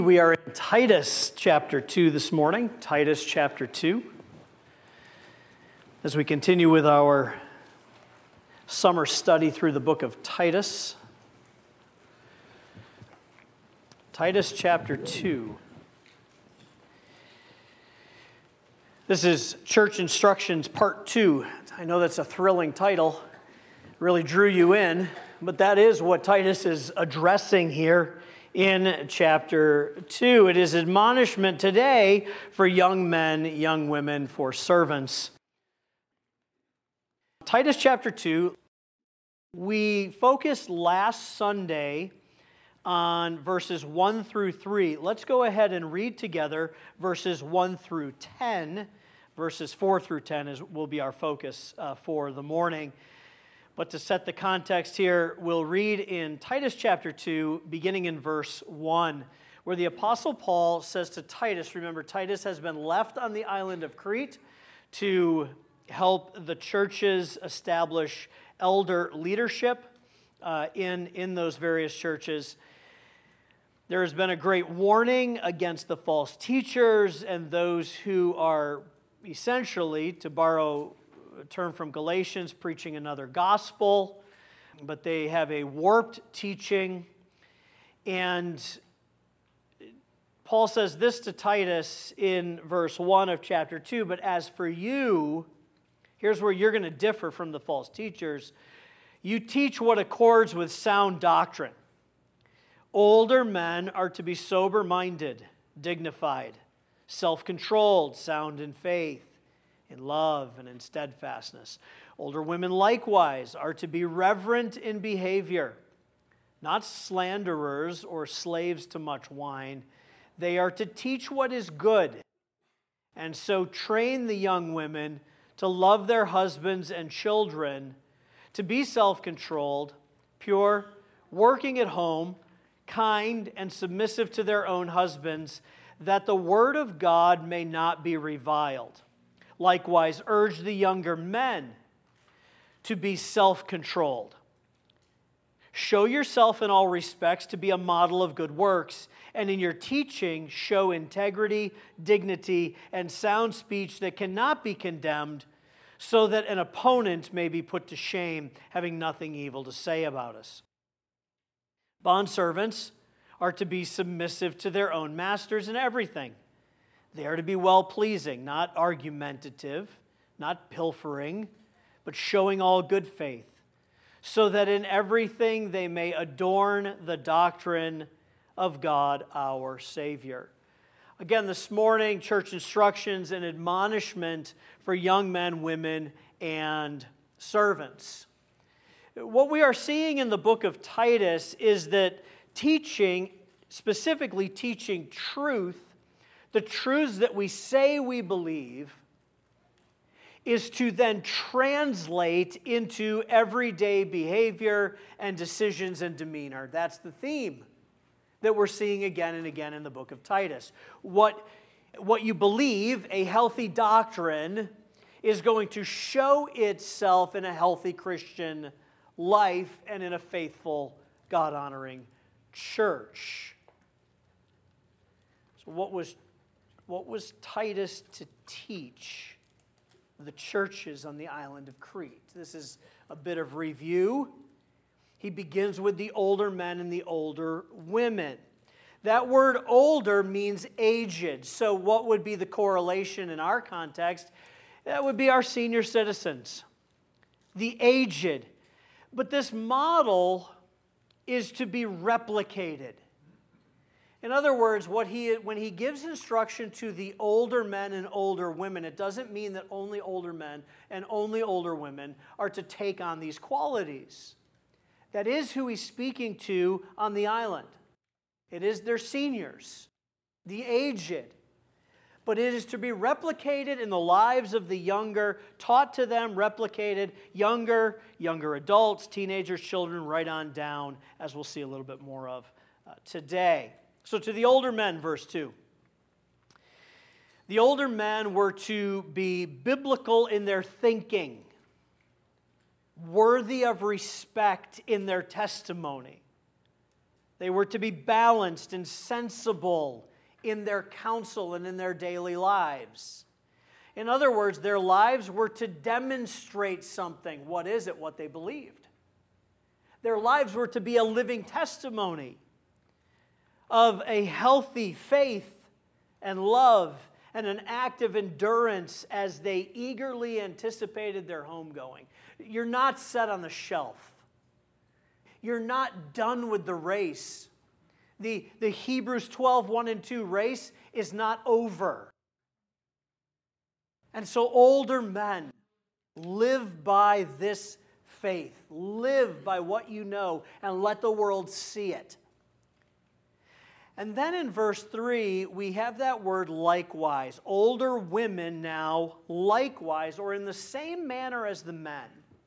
We are in Titus chapter 2 this morning, Titus chapter 2. As we continue with our summer study through the book of Titus. Titus chapter 2. This is Church Instructions Part 2. I know that's a thrilling title, really drew you in, but that is what Titus is addressing here in chapter 2. It is admonishment today for young men, young women, for servants. Titus chapter 2, we focused last Sunday on verses 1 through 3. Let's go ahead and read together verses 1 through 10. Verses 4 through 10 will be our focus for the morning. But to set the context here, we'll read in Titus chapter 2, beginning in verse 1, where the Apostle Paul says to Titus, remember, Titus has been left on the island of Crete to help the churches establish elder leadership in those various churches. There has been a great warning against the false teachers and those who are essentially, to borrow a term from Galatians, preaching another gospel, but they have a warped teaching. And Paul says this to Titus in verse 1 of chapter 2, but as for you, here's where you're going to differ from the false teachers. You teach what accords with sound doctrine. Older men are to be sober-minded, dignified, self-controlled, sound in faith, in love and in steadfastness. Older women likewise are to be reverent in behavior, not slanderers or slaves to much wine. They are to teach what is good, and so train the young women to love their husbands and children, to be self-controlled, pure, working at home, kind, and submissive to their own husbands, that the word of God may not be reviled. Likewise, urge the younger men to be self-controlled. Show yourself in all respects to be a model of good works, and in your teaching show integrity, dignity, and sound speech that cannot be condemned, so that an opponent may be put to shame, having nothing evil to say about us. Bondservants are to be submissive to their own masters in everything. They are to be well-pleasing, not argumentative, not pilfering, but showing all good faith, so that in everything they may adorn the doctrine of God our Savior. Again, this morning, church instructions and admonishment for young men, women, and servants. What we are seeing in the book of Titus is that teaching, specifically teaching truth, the truths that we say we believe, is to then translate into everyday behavior and decisions and demeanor. That's the theme that we're seeing again and again in the book of Titus. What you believe, a healthy doctrine, is going to show itself in a healthy Christian life and in a faithful, God-honoring church. So what was Titus to teach the churches on the island of Crete? This is a bit of review. He begins with the older men and the older women. That word older means aged. So what would be the correlation in our context? That would be our senior citizens, the aged. But this model is to be replicated. In other words, when he gives instruction to the older men and older women, it doesn't mean that only older men and only older women are to take on these qualities. That is who he's speaking to on the island. It is their seniors, the aged. But it is to be replicated in the lives of the younger, taught to them, replicated, younger adults, teenagers, children, right on down, as we'll see a little bit more of today. So to the older men, verse 2. The older men were to be biblical in their thinking, worthy of respect in their testimony. They were to be balanced and sensible in their counsel and in their daily lives. In other words, their lives were to demonstrate something. What is it? What they believed. Their lives were to be a living testimony of a healthy faith and love and an act of endurance as they eagerly anticipated their homegoing. You're not set on the shelf. You're not done with the race. The Hebrews 12, 1 and 2 race is not over. And so older men, live by this faith. Live by what you know and let the world see it. And then in verse 3, we have that word likewise. Older women now likewise, or in the same manner as the men.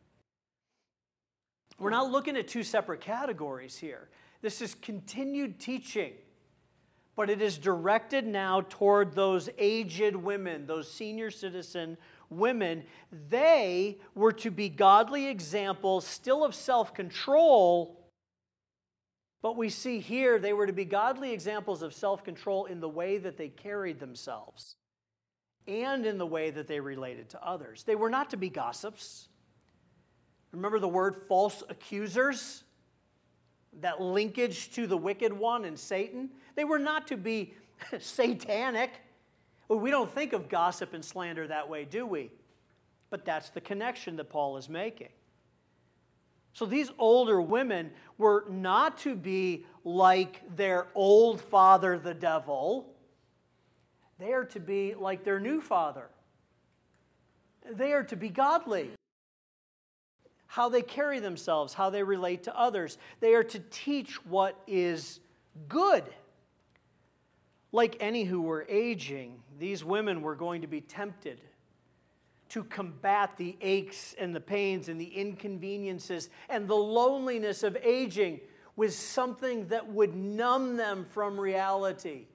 We're not looking at two separate categories here. This is continued teaching. But it is directed now toward those aged women, those senior citizen women. They were to be godly examples, still of self-control. But we see here they were to be godly examples of self-control in the way that they carried themselves and in the way that they related to others. They were not to be gossips. Remember the word false accusers? That linkage to the wicked one and Satan. They were not to be satanic. Well, we don't think of gossip and slander that way, do we? But that's the connection that Paul is making. So these older women were not to be like their old father, the devil. They are to be like their new father. They are to be godly. How they carry themselves, how they relate to others. They are to teach what is good. Like any who were aging, these women were going to be tempted to combat the aches and the pains and the inconveniences and the loneliness of aging with something that would numb them from reality.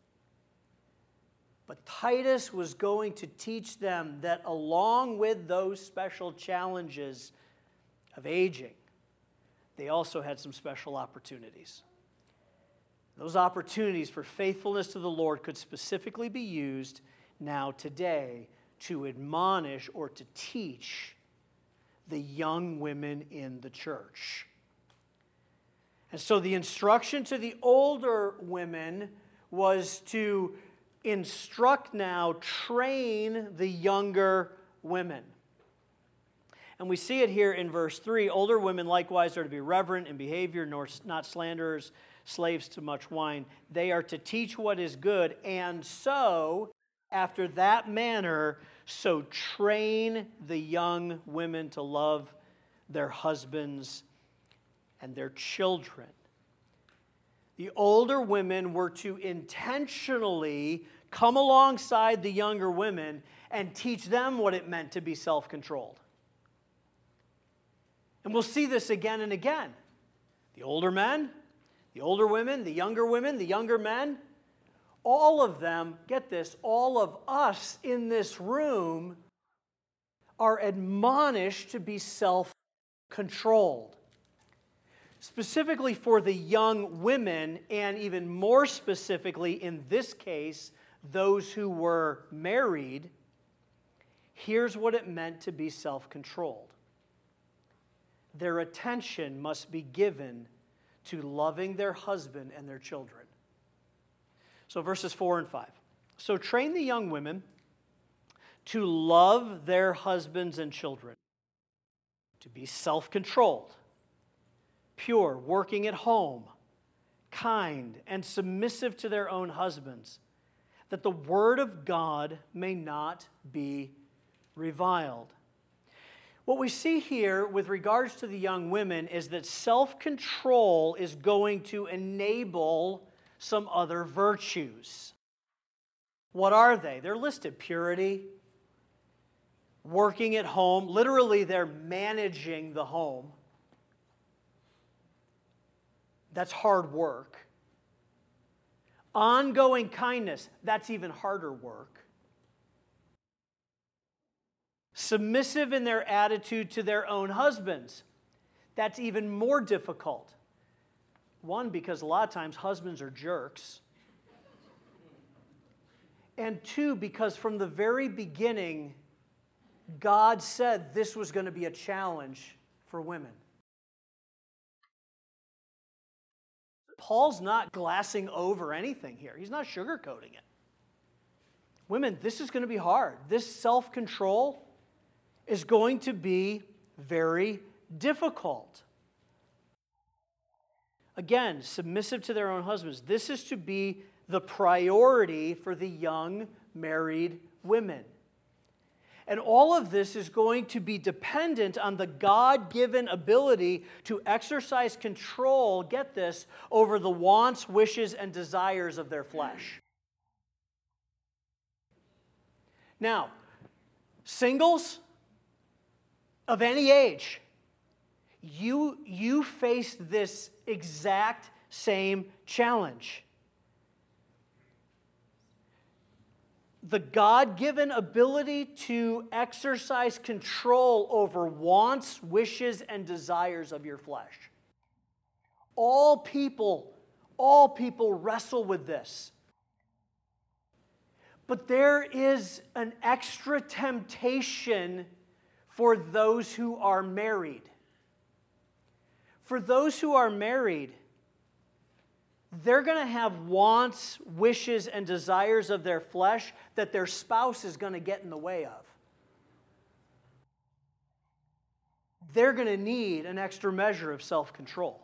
But Titus was going to teach them that along with those special challenges of aging, they also had some special opportunities. Those opportunities for faithfulness to the Lord could specifically be used now today to admonish or to teach the young women in the church. And so the instruction to the older women was to instruct now, train the younger women. And we see it here in verse 3. Older women likewise are to be reverent in behavior, nor not slanderers, slaves to much wine. They are to teach what is good, and so, after that manner, so train the young women to love their husbands and their children. The older women were to intentionally come alongside the younger women and teach them what it meant to be self-controlled. And we'll see this again and again. The older men, the older women, the younger men, all of them, get this, all of us in this room are admonished to be self-controlled. Specifically for the young women, and even more specifically in this case, those who were married, here's what it meant to be self-controlled. Their attention must be given to loving their husband and their children. So verses 4 and 5. So train the young women to love their husbands and children, to be self-controlled, pure, working at home, kind, and submissive to their own husbands, that the word of God may not be reviled. What we see here with regards to the young women is that self-control is going to enable some other virtues. What are they? They're listed: purity, working at home. Literally, they're managing the home. That's hard work. Ongoing kindness, that's even harder work. Submissive in their attitude to their own husbands, that's even more difficult. One, because a lot of times husbands are jerks. And two, because from the very beginning, God said this was going to be a challenge for women. Paul's not glassing over anything here. He's not sugarcoating it. Women, this is going to be hard. This self-control is going to be very difficult. Again, submissive to their own husbands. This is to be the priority for the young married women. And all of this is going to be dependent on the God-given ability to exercise control, get this, over the wants, wishes, and desires of their flesh. Now, singles of any age, you face this exact same challenge. The God-given ability to exercise control over wants, wishes, and desires of your flesh. All people wrestle with this. But there is an extra temptation for those who are married. For those who are married, they're going to have wants, wishes, and desires of their flesh that their spouse is going to get in the way of. They're going to need an extra measure of self-control.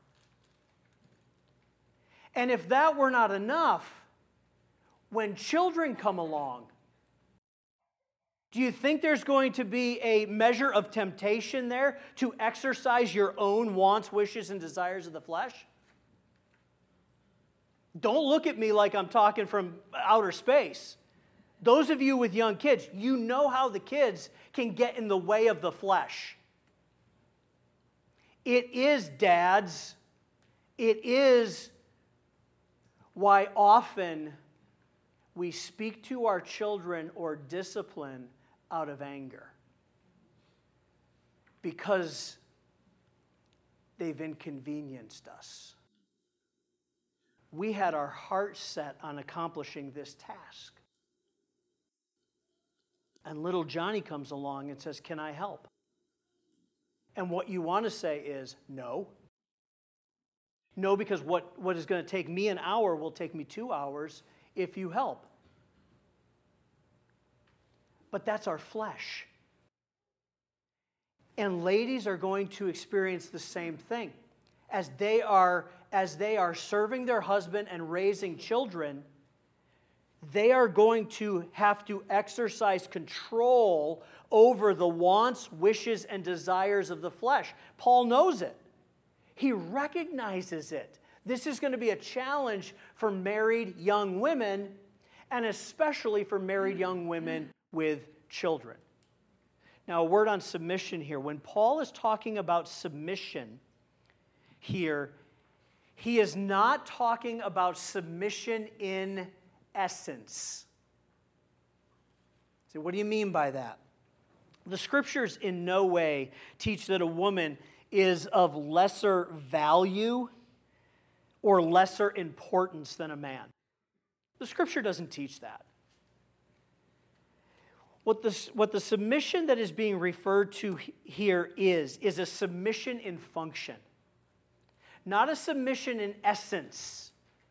And if that were not enough, when children come along, do you think there's going to be a measure of temptation there to exercise your own wants, wishes, and desires of the flesh? Don't look at me like I'm talking from outer space. Those of you with young kids, you know how the kids can get in the way of the flesh. It is, dads, it is why often we speak to our children or discipline out of anger. Because they've inconvenienced us. We had our heart set on accomplishing this task. And little Johnny comes along and says, "Can I help?" And what you want to say is, no. No, because what is going to take me an hour will take me 2 hours if you help. But that's our flesh. And ladies are going to experience the same thing. As they are serving their husband and raising children, they are going to have to exercise control over the wants, wishes, and desires of the flesh. Paul knows it. He recognizes it. This is going to be a challenge for married young women, and especially for married young women with children. Now, a word on submission here. When Paul is talking about submission here, he is not talking about submission in essence. So what do you mean by that? The scriptures in no way teach that a woman is of lesser value or lesser importance than a man. The scripture doesn't teach that. What the submission that is being referred to here is a submission in function, not a submission in essence.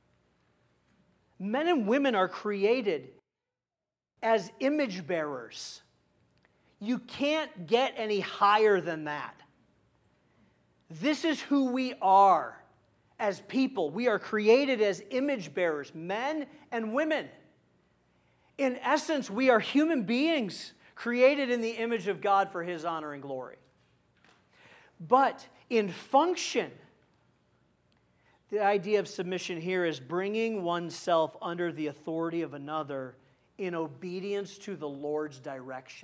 Men and women are created as image bearers. You can't get any higher than that. This is who we are as people. We are created as image bearers, men and women. In essence, we are human beings created in the image of God for His honor and glory. But in function, the idea of submission here is bringing oneself under the authority of another in obedience to the Lord's direction.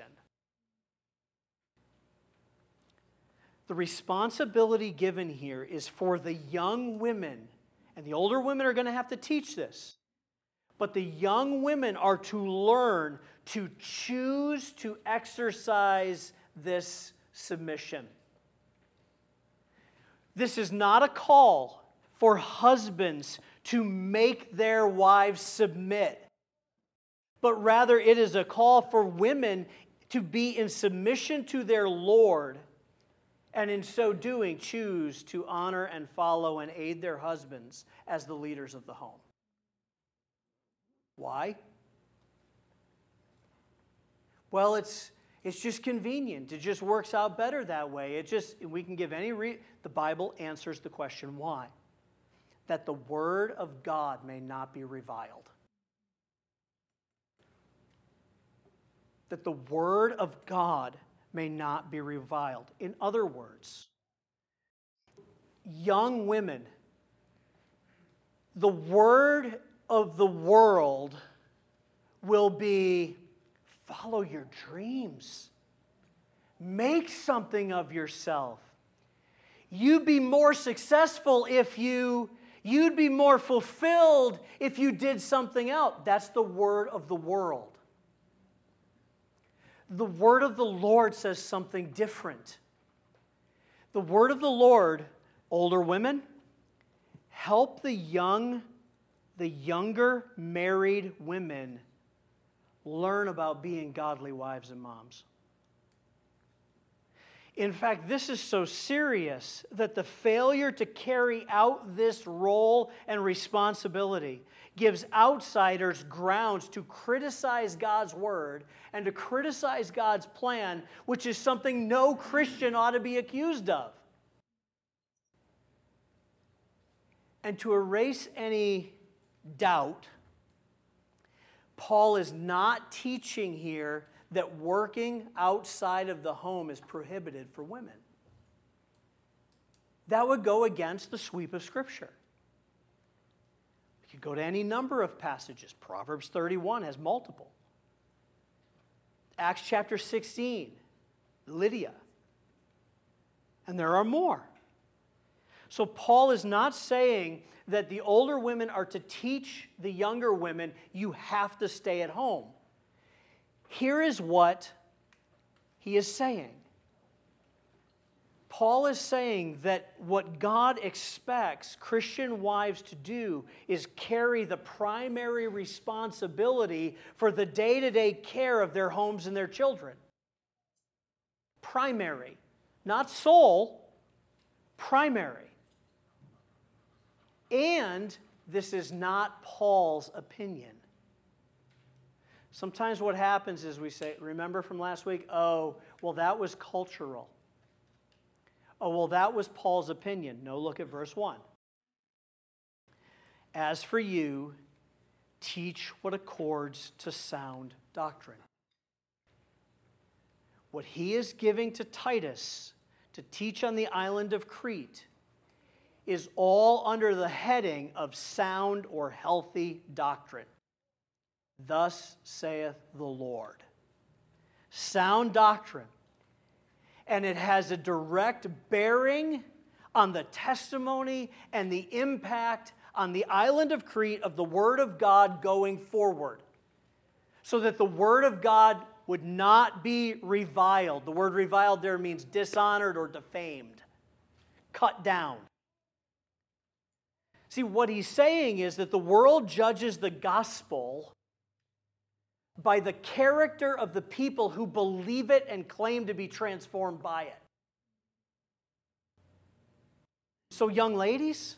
The responsibility given here is for the young women, and the older women are going to have to teach this, but the young women are to learn to choose to exercise this submission. This is not a call for husbands to make their wives submit, but rather it is a call for women to be in submission to their Lord, and in so doing choose to honor and follow and aid their husbands as the leaders of the home. Why? Well, it's just convenient. It just works out better that way. We can give the Bible answers the question why. That the word of God may not be reviled. That the word of God may not be reviled. In other words, young women, the word of the world will be, follow your dreams. Make something of yourself. You'd be more successful you'd be more fulfilled if you did something else. That's the word of the world. The word of the Lord says something different. The word of the Lord, older women, help the younger married women learn about being godly wives and moms. In fact, this is so serious that the failure to carry out this role and responsibility gives outsiders grounds to criticize God's word and to criticize God's plan, which is something no Christian ought to be accused of. And to erase any doubt, Paul is not teaching here that working outside of the home is prohibited for women. That would go against the sweep of Scripture. You could go to any number of passages. Proverbs 31 has multiple. Acts chapter 16, Lydia. And there are more. So Paul is not saying that the older women are to teach the younger women, you have to stay at home. Here is what he is saying. Paul is saying that what God expects Christian wives to do is carry the primary responsibility for the day-to-day care of their homes and their children. Primary. Not sole, primary. And this is not Paul's opinion. Sometimes what happens is we say, remember from last week, oh, well, that was cultural. Oh, well, that was Paul's opinion. No, look at verse 1. As for you, teach what accords to sound doctrine. What he is giving to Titus to teach on the island of Crete is all under the heading of sound or healthy doctrine. Thus saith the Lord. Sound doctrine. And it has a direct bearing on the testimony and the impact on the island of Crete of the Word of God going forward. So that the Word of God would not be reviled. The word reviled there means dishonored or defamed. Cut down. See, what he's saying is that the world judges the gospel by the character of the people who believe it and claim to be transformed by it. So, young ladies,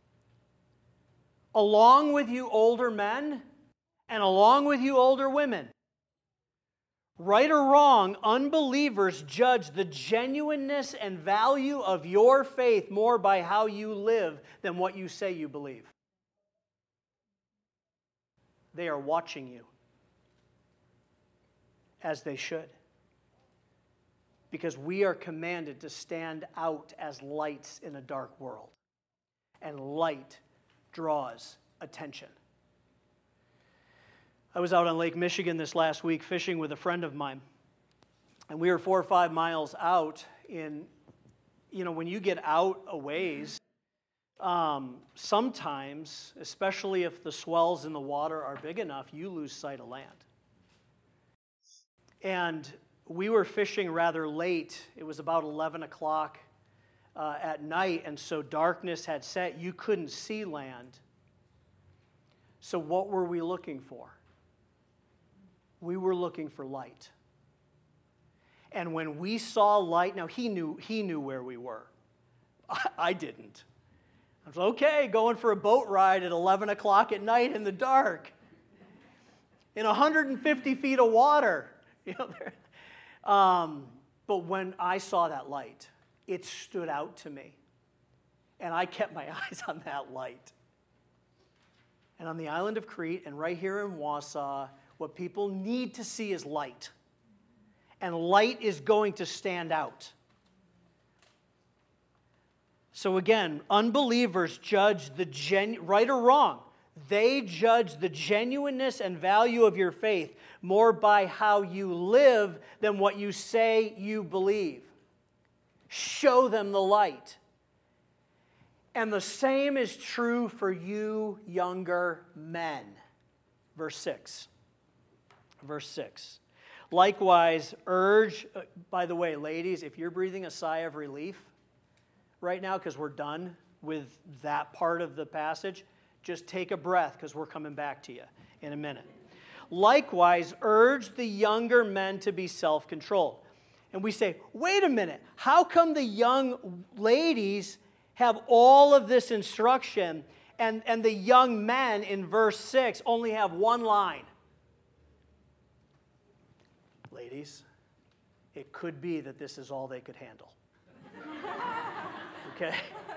along with you older men, and along with you older women, right or wrong, unbelievers judge the genuineness and value of your faith more by how you live than what you say you believe. They are watching you. As they should. Because we are commanded to stand out as lights in a dark world. And light draws attention. I was out on Lake Michigan this last week fishing with a friend of mine. And we were 4 or 5 miles out in, when you get out a ways, sometimes, especially if the swells in the water are big enough, you lose sight of land. And we were fishing rather late. It was about 11 o'clock at night, and so darkness had set. You couldn't see land. So what were we looking for? We were looking for light. And when we saw light, now he knew where we were. I didn't. I was okay, going for a boat ride at 11 o'clock at night in the dark, in 150 feet of water. But when I saw that light, it stood out to me. And I kept my eyes on that light. And on the island of Crete and right here in Wausau, what people need to see is light. And light is going to stand out. So again, unbelievers judge right or wrong, they judge the genuineness and value of your faith more by how you live than what you say you believe. Show them the light. And the same is true for you younger men. Verse 6. Verse 6. Likewise, urge, by the way, ladies, if you're breathing a sigh of relief right now because we're done with that part of the passage, just take a breath because we're coming back to you in a minute. Likewise, urge the younger men to be self-controlled. And we say, wait a minute, how come the young ladies have all of this instruction and the young men in verse 6 only have one line? Ladies, it could be that this is all they could handle. Okay?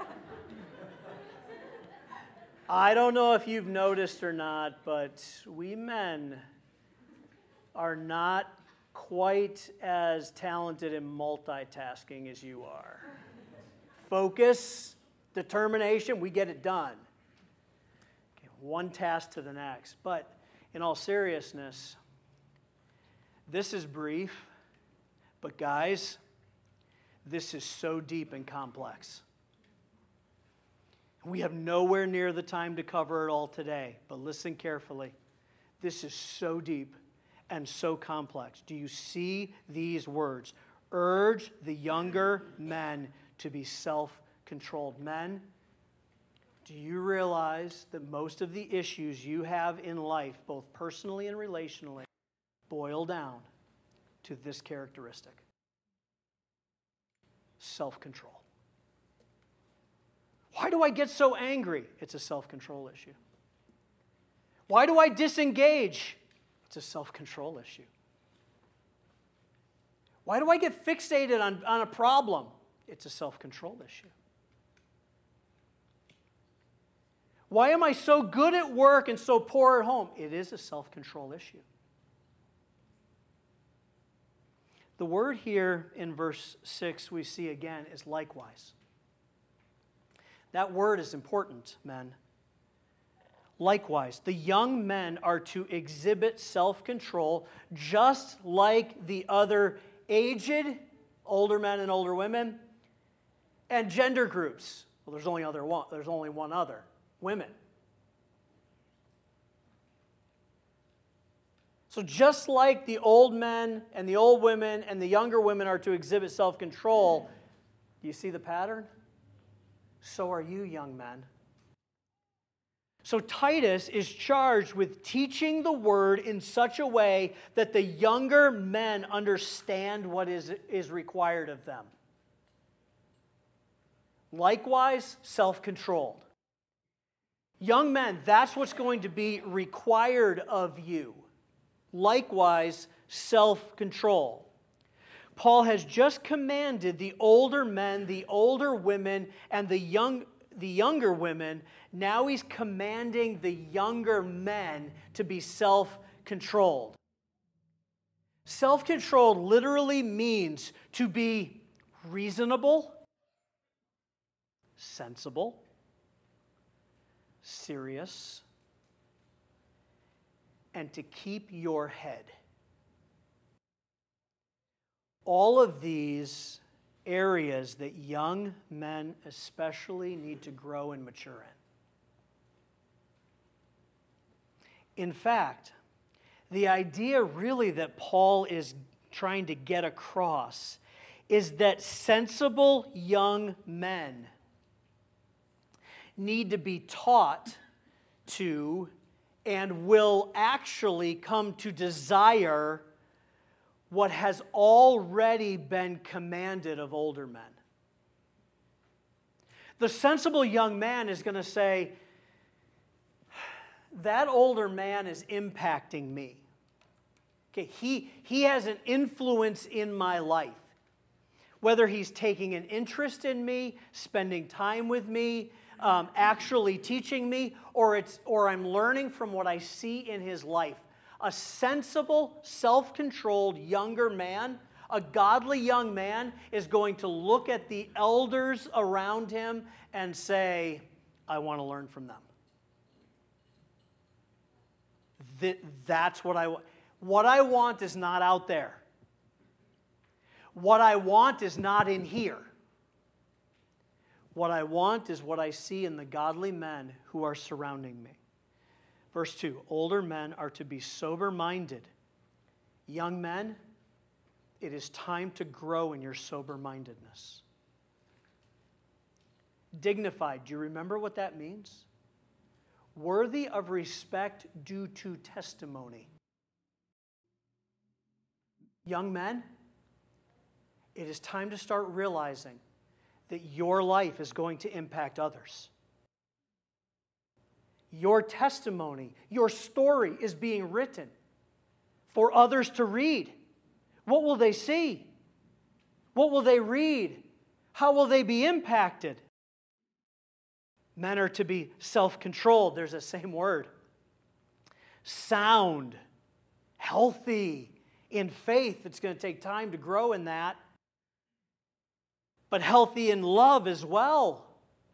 I don't know if you've noticed or not, but we men are not quite as talented in multitasking as you are. Focus, determination, we get it done. Okay, one task to the next. But in all seriousness, this is brief, but guys, this is so deep and complex. We have nowhere near the time to cover it all today, but listen carefully. This is so deep and so complex. Do you see these words? Urge the younger men to be self-controlled. Men, do you realize that most of the issues you have in life, both personally and relationally, boil down to this characteristic? Self-control. Why do I get so angry? It's a self-control issue. Why do I disengage? It's a self-control issue. Why do I get fixated on a problem? It's a self-control issue. Why am I so good at work and so poor at home? It is a self-control issue. The word here in verse 6 we see again is likewise. That word is important, men. Likewise, the young men are to exhibit self-control just like the other aged, older men and older women, and gender groups. Well, there's only one other, women. So just like the old men and the old women and the younger women are to exhibit self-control, do you see the pattern? So are you, young men. So Titus is charged with teaching the word in such a way that the younger men understand what is required of them. Likewise, self-controlled. Young men, that's what's going to be required of you. Likewise, self-control. Paul has just commanded the older men, the older women, and the younger women. Now he's commanding the younger men to be self-controlled. Self-controlled literally means to be reasonable, sensible, serious, and to keep your head. All of these areas that young men especially need to grow and mature in. In fact, the idea really that Paul is trying to get across is that sensible young men need to be taught to and will actually come to desire what has already been commanded of older men. The sensible young man is going to say, that older man is impacting me. Okay, he has an influence in my life. Whether he's taking an interest in me, spending time with me, actually teaching me, or I'm learning from what I see in his life. A sensible, self-controlled younger man, a godly young man, is going to look at the elders around him and say, I want to learn from them. That's what I want. What I want is not out there. What I want is not in here. What I want is what I see in the godly men who are surrounding me. Verse 2, older men are to be sober-minded. Young men, it is time to grow in your sober-mindedness. Dignified, do you remember what that means? Worthy of respect due to testimony. Young men, it is time to start realizing that your life is going to impact others. Your testimony, your story is being written for others to read. What will they see? What will they read? How will they be impacted? Men are to be self-controlled. There's the same word. Sound, healthy, in faith. It's going to take time to grow in that. But healthy in love as well.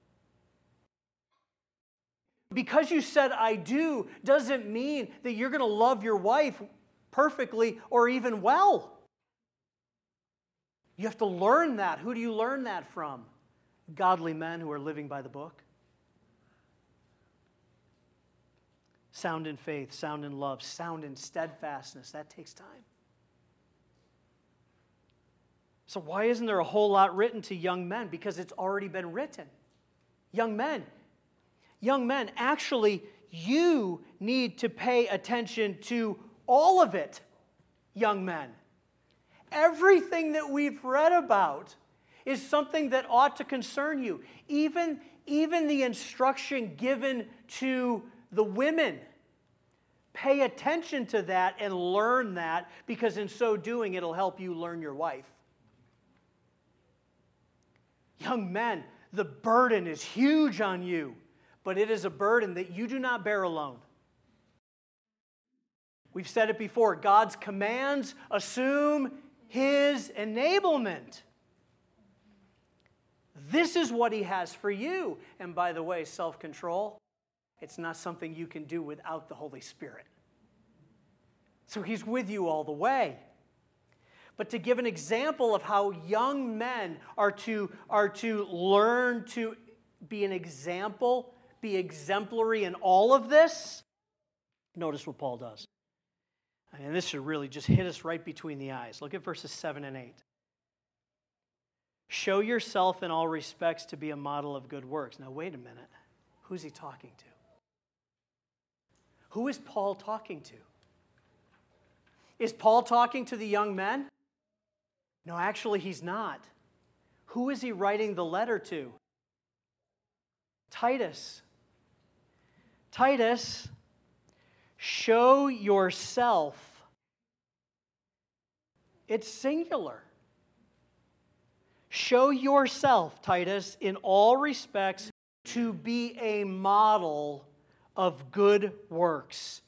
Because you said I do doesn't mean that you're going to love your wife perfectly or even well. You have to learn that. Who do you learn that from? Godly men who are living by the book. Sound in faith, sound in love, sound in steadfastness. That takes time. So why isn't there a whole lot written to young men? Because it's already been written. Young men, actually, you need to pay attention to all of it, young men. Everything that we've read about is something that ought to concern you. Even the instruction given to the women. Pay attention to that and learn that, because in so doing, it'll help you learn your wife. Young men, the burden is huge on you, but it is a burden that you do not bear alone. We've said it before, God's commands assume His enablement. This is what He has for you. And by the way, self-control, it's not something you can do without the Holy Spirit. So He's with you all the way. But to give an example of how young men are to learn to be an example, be exemplary in all of this, notice what Paul does. And this should really just hit us right between the eyes. Look at verses 7 and 8. Show yourself in all respects to be a model of good works. Now, wait a minute. Who's he talking to? Who is Paul talking to? Is Paul talking to the young men? No, actually, he's not. Who is he writing the letter to? Titus. Titus, show yourself. It's singular. Show yourself, Titus, in all respects to be a model of good works.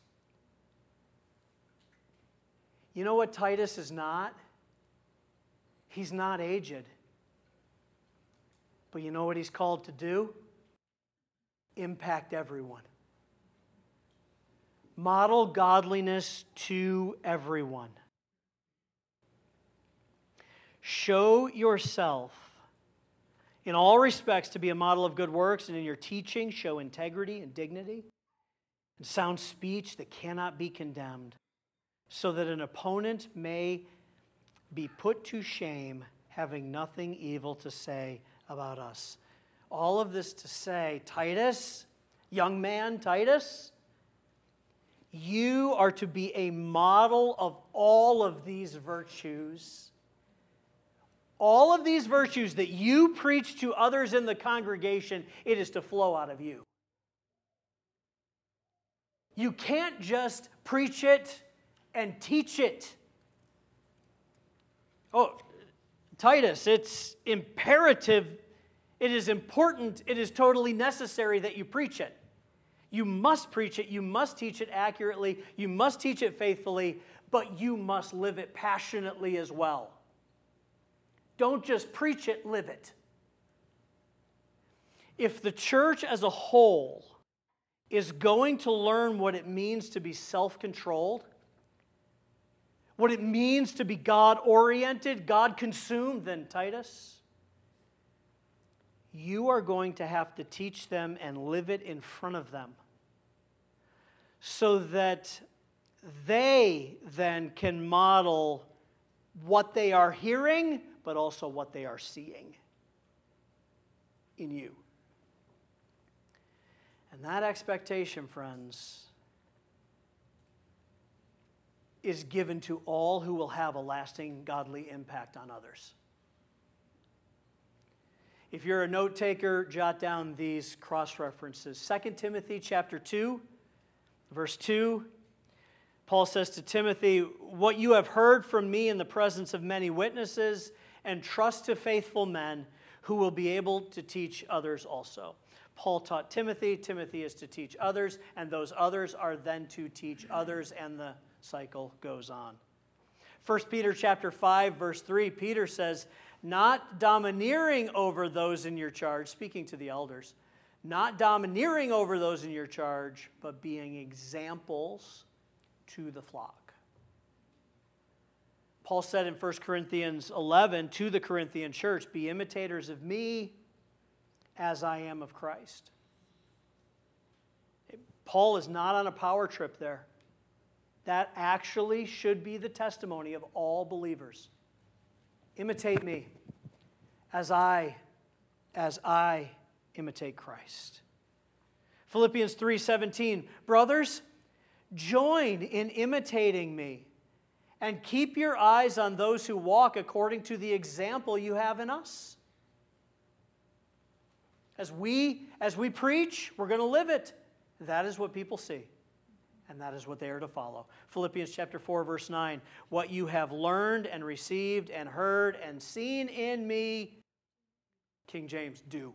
You know what Titus is not? He's not aged. But you know what he's called to do? Impact everyone. Model godliness to everyone. Show yourself in all respects to be a model of good works, and in your teaching show integrity and dignity and sound speech that cannot be condemned, so that an opponent may be put to shame having nothing evil to say about us. All of this to say, Titus, young man Titus, you are to be a model of all of these virtues. All of these virtues that you preach to others in the congregation, it is to flow out of you. You can't just preach it and teach it. Oh, Titus, it's imperative, it is important, it is totally necessary that you preach it. You must preach it, you must teach it accurately, you must teach it faithfully, but you must live it passionately as well. Don't just preach it, live it. If the church as a whole is going to learn what it means to be self-controlled, what it means to be God-oriented, God-consumed, then Titus, you are going to have to teach them and live it in front of them so that they then can model what they are hearing, but also what they are seeing in you. And that expectation, friends, is given to all who will have a lasting godly impact on others. If you're a note taker, jot down these cross references. 2 Timothy chapter 2, verse 2. Paul says to Timothy, "What you have heard from me in the presence of many witnesses, entrust to faithful men who will be able to teach others also." Paul taught Timothy, Timothy is to teach others, and those others are then to teach others, and the cycle goes on. 1 Peter chapter 5, verse 3, Peter says, "Not domineering over those in your charge," speaking to the elders, "not domineering over those in your charge, but being examples to the flock." Paul said in 1 Corinthians 11 to the Corinthian church, "Be imitators of me as I am of Christ." Paul is not on a power trip there. That actually should be the testimony of all believers. Imitate me as I imitate Christ. Philippians 3:17, "Brothers, join in imitating me and keep your eyes on those who walk according to the example you have in us." As we preach, we're going to live it. That is what people see, and that is what they are to follow. Philippians chapter 4, verse 9, "What you have learned and received and heard and seen in me," King James, "do."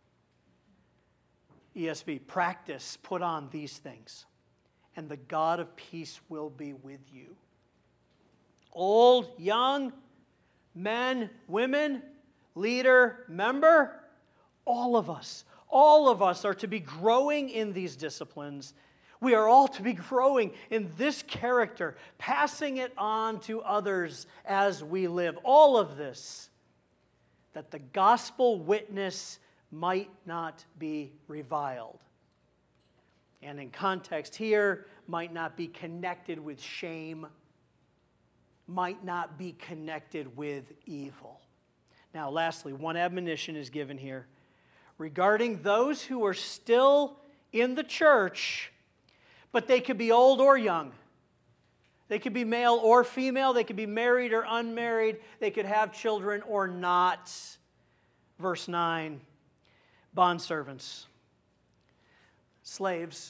ESV, "Practice, put on these things, and the God of peace will be with you." Old, young, men, women, leader, member, all of us are to be growing in these disciplines. We are all to be growing in this character, passing it on to others as we live. All of this, that the gospel witness might not be reviled. And in context here, might not be connected with shame, might not be connected with evil. Now, lastly, one admonition is given here regarding those who are still in the church, but they could be old or young. They could be male or female. They could be married or unmarried. They could have children or not. Verse 9, bondservants, slaves.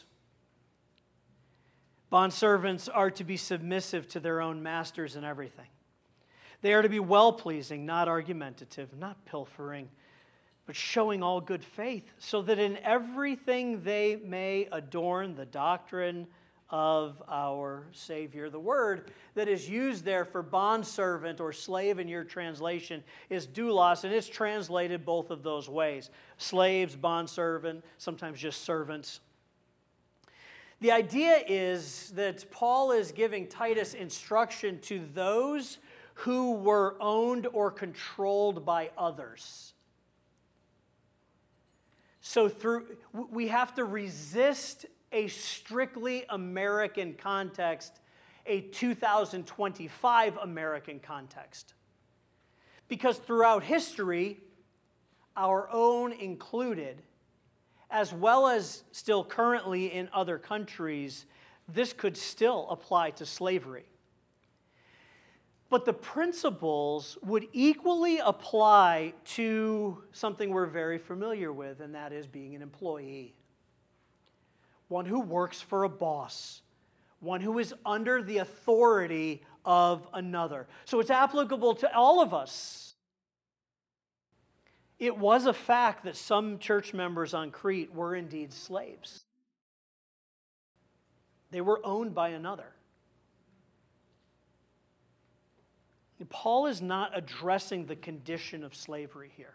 Bondservants are to be submissive to their own masters in everything. They are to be well-pleasing, not argumentative, not pilfering, but showing all good faith, so that in everything they may adorn the doctrine of our Savior. The word that is used there for bondservant or slave in your translation is doulos, and it's translated both of those ways. Slaves, bondservant, sometimes just servants. The idea is that Paul is giving Titus instruction to those who were owned or controlled by others. So we have to resist a strictly American context, a 2025 American context. Because throughout history, our own included, as well as still currently in other countries, this could still apply to slavery. But the principles would equally apply to something we're very familiar with, and that is being an employee. One who works for a boss. One who is under the authority of another. So it's applicable to all of us. It was a fact that some church members on Crete were indeed slaves. They were owned by another. Paul is not addressing the condition of slavery here.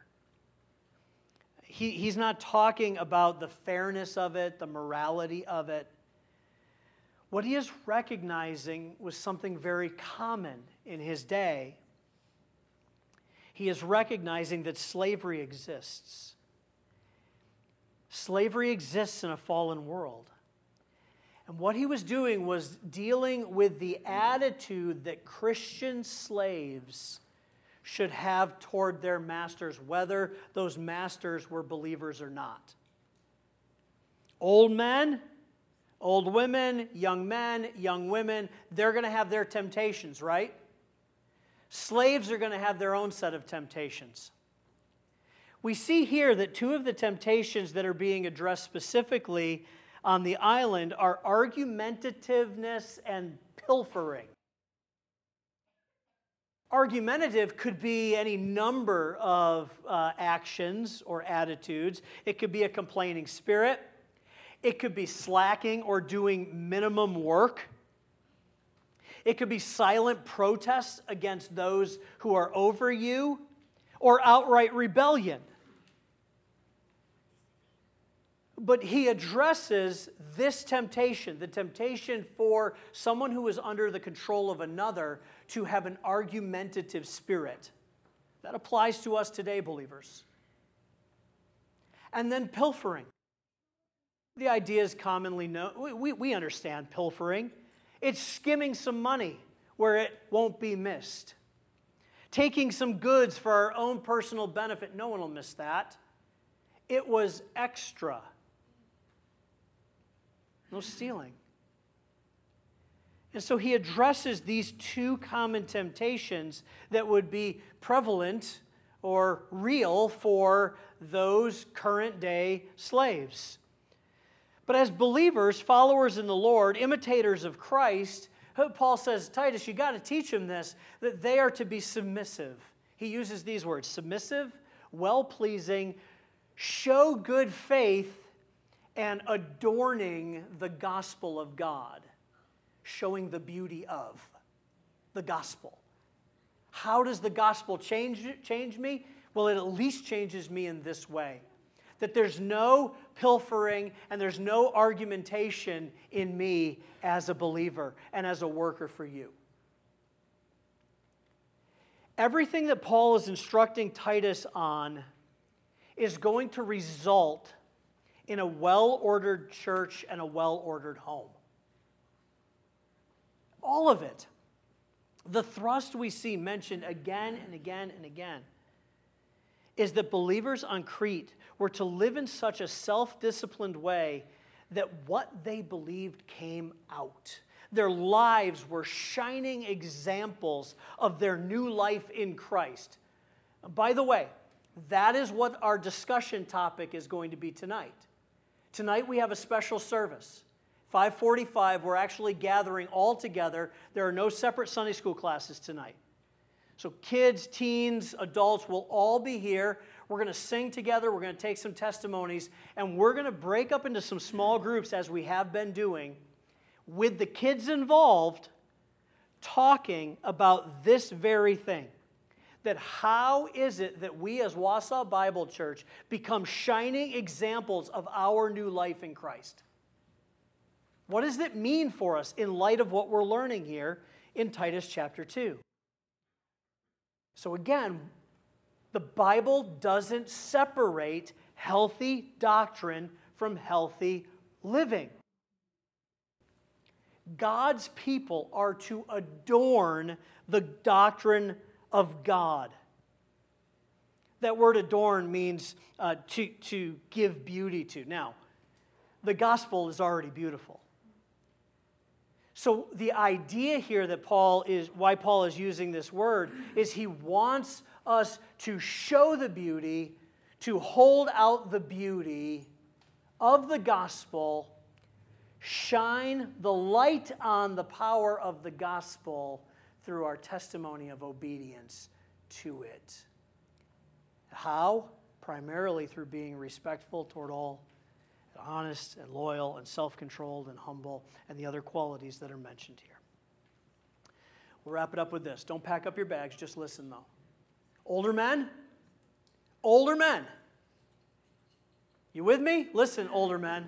He's not talking about the fairness of it, the morality of it. What he is recognizing was something very common in his day. He is recognizing that slavery exists. Slavery exists in a fallen world. And what he was doing was dealing with the attitude that Christian slaves should have toward their masters, whether those masters were believers or not. Old men, old women, young men, young women, they're going to have their temptations, right? Slaves are going to have their own set of temptations. We see here that two of the temptations that are being addressed specifically on the island are argumentativeness and pilfering. Argumentative could be any number of actions or attitudes. It could be a complaining spirit. It could be slacking or doing minimum work. It could be silent protests against those who are over you, or outright rebellion. But he addresses this temptation, the temptation for someone who is under the control of another to have an argumentative spirit. That applies to us today, believers. And then pilfering. The idea is commonly known. We understand pilfering. It's skimming some money where it won't be missed. Taking some goods for our own personal benefit. No one will miss that. It was extra. No stealing. And so he addresses these two common temptations that would be prevalent or real for those current day slaves. But as believers, followers in the Lord, imitators of Christ, Paul says, Titus, you got to teach them this, that they are to be submissive. He uses these words, submissive, well-pleasing, show good faith, and adorning the gospel of God, showing the beauty of the gospel. How does the gospel change me? Well, it at least changes me in this way, that there's no pilfering and there's no argumentation in me as a believer and as a worker for you. Everything that Paul is instructing Titus on is going to result in a well-ordered church and a well-ordered home. All of it. The thrust we see mentioned again and again and again is that believers on Crete were to live in such a self-disciplined way that what they believed came out. Their lives were shining examples of their new life in Christ. By the way, that is what our discussion topic is going to be tonight. Tonight we have a special service. 5:45, we're actually gathering all together. There are no separate Sunday school classes tonight. So kids, teens, adults will all be here. We're going to sing together. We're going to take some testimonies. And we're going to break up into some small groups, as we have been doing, with the kids involved, talking about this very thing. That how is it that we as Wausau Bible Church become shining examples of our new life in Christ? What does it mean for us in light of what we're learning here in Titus chapter 2? So again, the Bible doesn't separate healthy doctrine from healthy living. God's people are to adorn the doctrine of God. That word adorn means to give beauty to. Now, the gospel is already beautiful. So the idea here that why Paul is using this word is he wants us to show the beauty, to hold out the beauty of the gospel, shine the light on the power of the gospel through our testimony of obedience to it. How? Primarily through being respectful toward all, honest and loyal and self-controlled and humble, and the other qualities that are mentioned here. We'll wrap it up with this. Don't pack up your bags, just listen though. Older men, you with me? Listen, older men.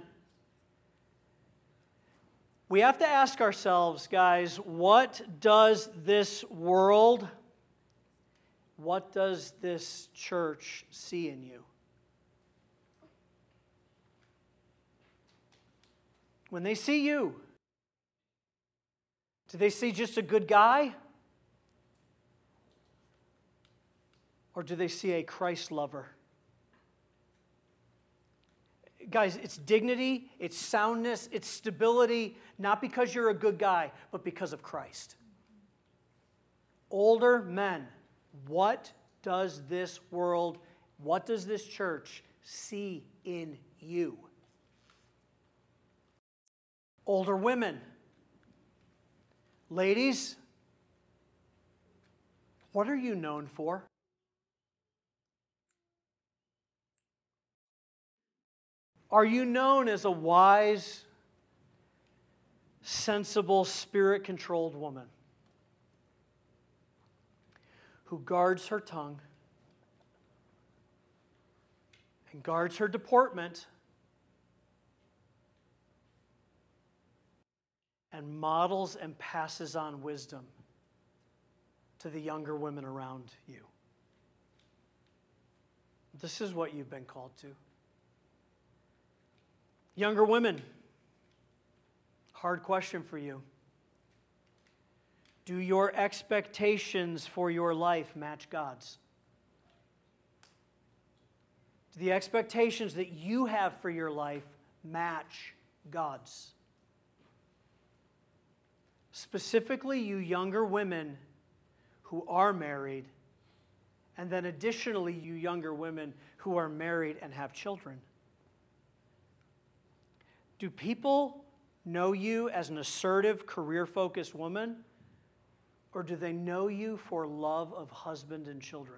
We have to ask ourselves, guys, what does this world, what does this church see in you? When they see you, do they see just a good guy? Or do they see a Christ lover? Guys, it's dignity, it's soundness, it's stability, not because you're a good guy, but because of Christ. Older men, what does this world, what does this church see in you? Older women, ladies, what are you known for? Are you known as a wise, sensible, spirit-controlled woman who guards her tongue and guards her deportment and models and passes on wisdom to the younger women around you? This is what you've been called to. Younger women, hard question for you. Do your expectations for your life match God's? Do the expectations that you have for your life match God's? Specifically, you younger women who are married, and then additionally, you younger women who are married and have children. Do people know you as an assertive, career-focused woman, or do they know you for love of husband and children?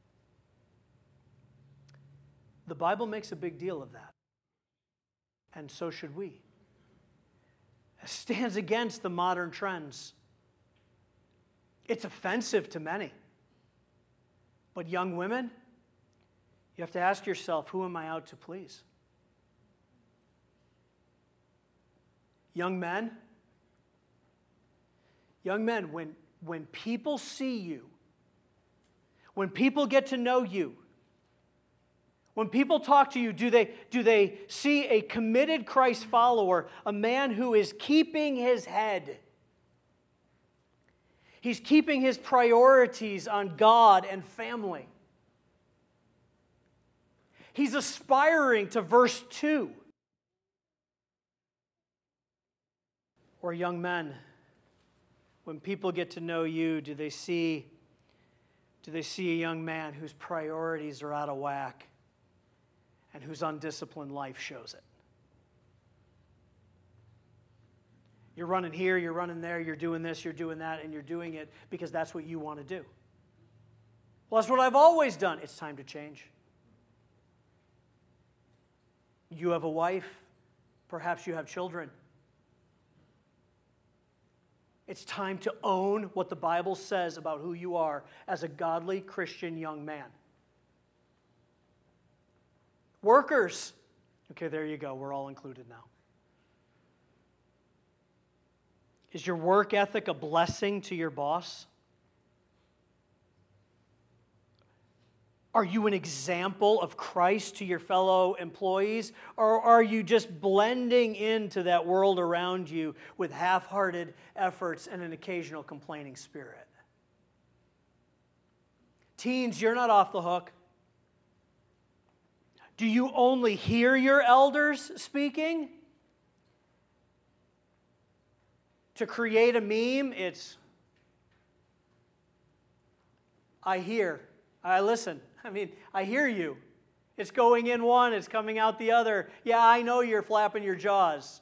The Bible makes a big deal of that, and so should we. It stands against the modern trends. It's offensive to many. But young women, you have to ask yourself, who am I out to please? Young men, when people see you, when people get to know you, when people talk to you, do they see a committed Christ follower, a man who is keeping his head? He's keeping his priorities on God and family. He's aspiring to verse 2. Or young men, when people get to know you, do they see a young man whose priorities are out of whack and whose undisciplined life shows it? You're running here, you're running there, you're doing this, you're doing that, and you're doing it because that's what you want to do. Well, that's what I've always done. It's time to change. You have a wife, perhaps you have children. It's time to own what the Bible says about who you are as a godly Christian young man. Workers. Okay, there you go. We're all included now. Is your work ethic a blessing to your boss? Are you an example of Christ to your fellow employees? Or are you just blending into that world around you with half-hearted efforts and an occasional complaining spirit? Teens, you're not off the hook. Do you only hear your elders speaking? To create a meme, it's, I hear, I listen. I mean, I hear you. It's going in one, it's coming out the other. Yeah, I know you're flapping your jaws.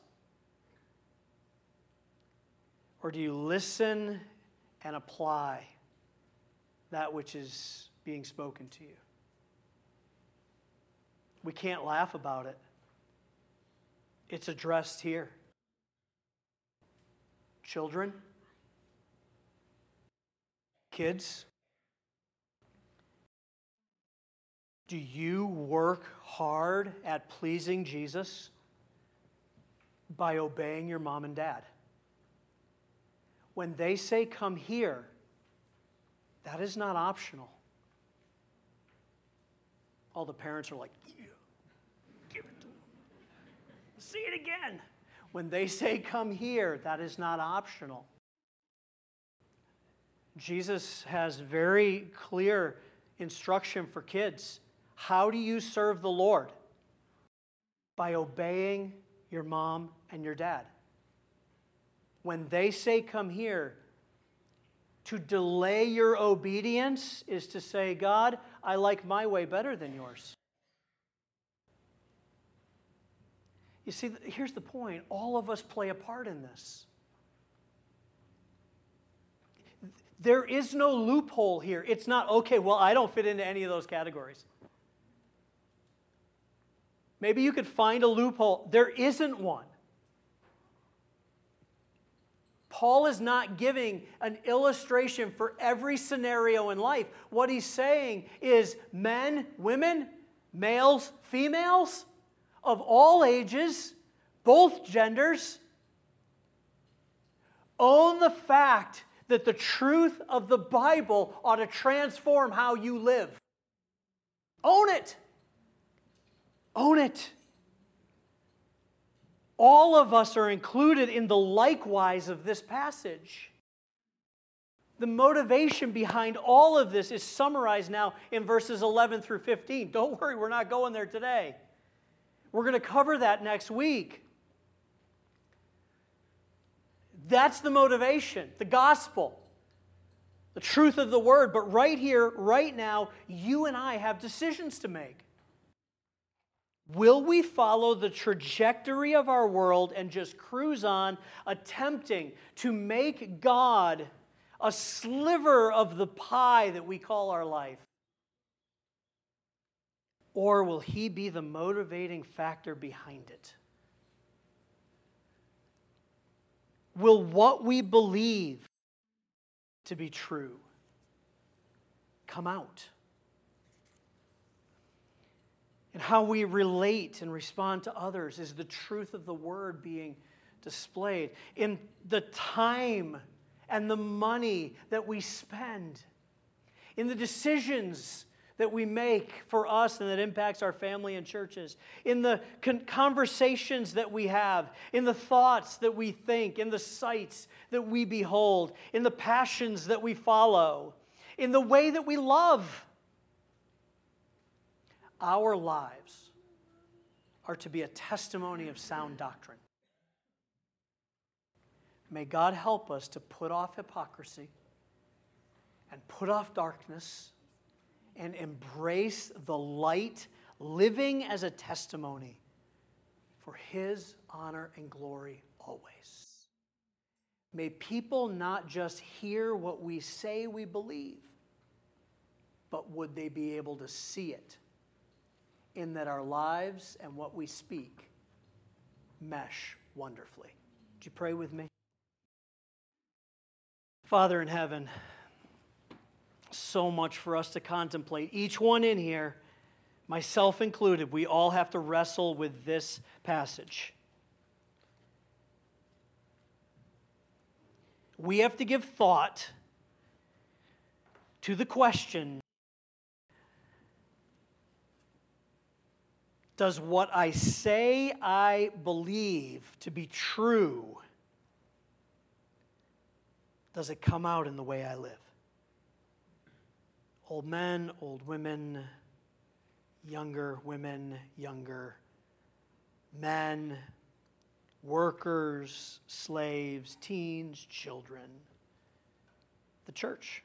Or do you listen and apply that which is being spoken to you? We can't laugh about it. It's addressed here. Children, kids, do you work hard at pleasing Jesus by obeying your mom and dad? When they say, come here, that is not optional. All the parents are like, yeah, give it to them. Say it again. When they say, come here, that is not optional. Jesus has very clear instruction for kids. How do you serve the Lord? By obeying your mom and your dad. When they say, come here, to delay your obedience is to say, God, I like my way better than yours. You see, here's the point. All of us play a part in this. There is no loophole here. It's not, okay, well, I don't fit into any of those categories. Maybe you could find a loophole. There isn't one. Paul is not giving an illustration for every scenario in life. What he's saying is men, women, males, females, of all ages, both genders, own the fact that the truth of the Bible ought to transform how you live. Own it. Own it. All of us are included in the likewise of this passage. The motivation behind all of this is summarized now in verses 11 through 15. Don't worry, we're not going there today. We're going to cover that next week. That's the motivation, the gospel, the truth of the word. But right here, right now, you and I have decisions to make. Will we follow the trajectory of our world and just cruise on, attempting to make God a sliver of the pie that we call our life? Or will He be the motivating factor behind it? Will what we believe to be true come out? And how we relate and respond to others, is the truth of the word being displayed in the time and the money that we spend, in the decisions that we make for us and that impacts our family and churches, in the conversations that we have, in the thoughts that we think, in the sights that we behold, in the passions that we follow, in the way that we love. Our lives are to be a testimony of sound doctrine. May God help us to put off hypocrisy and put off darkness and embrace the light, living as a testimony for His honor and glory always. May people not just hear what we say we believe, but would they be able to see it in that our lives and what we speak mesh wonderfully. Would you pray with me? Father in heaven, so much for us to contemplate. Each one in here, myself included, we all have to wrestle with this passage. We have to give thought to the question, does what I say I believe to be true, does it come out in the way I live? Old men, old women, younger women, younger men, workers, slaves, teens, children, the church.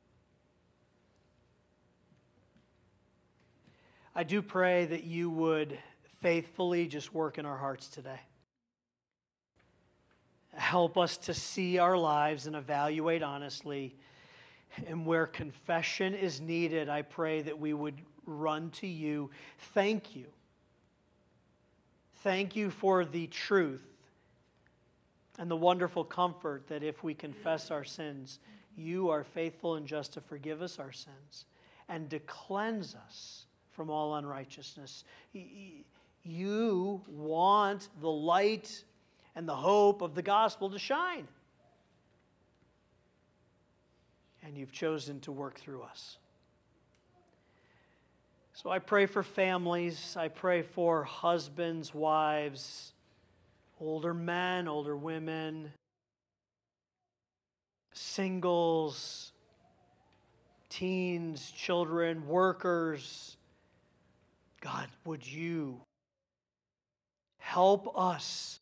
I do pray that you would faithfully just work in our hearts today. Help us to see our lives and evaluate honestly. And where confession is needed, I pray that we would run to you. Thank you. Thank you for the truth and the wonderful comfort that if we confess our sins, you are faithful and just to forgive us our sins and to cleanse us from all unrighteousness. You want the light and the hope of the gospel to shine. And you've chosen to work through us. So I pray for families. I pray for husbands, wives, older men, older women, singles, teens, children, workers. God, would you help us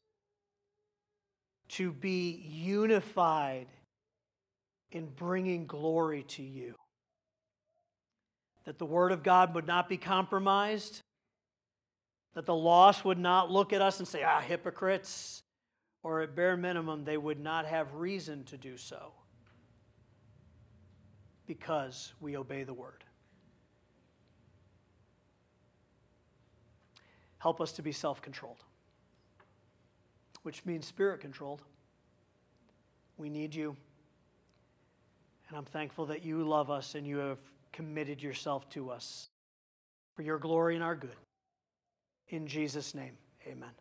to be unified in bringing glory to you? That the Word of God would not be compromised, that the lost would not look at us and say, hypocrites, or at bare minimum, they would not have reason to do so because we obey the Word. Help us to be self-controlled, which means spirit-controlled. We need you. And I'm thankful that you love us and you have committed yourself to us for your glory and our good. In Jesus' name, amen.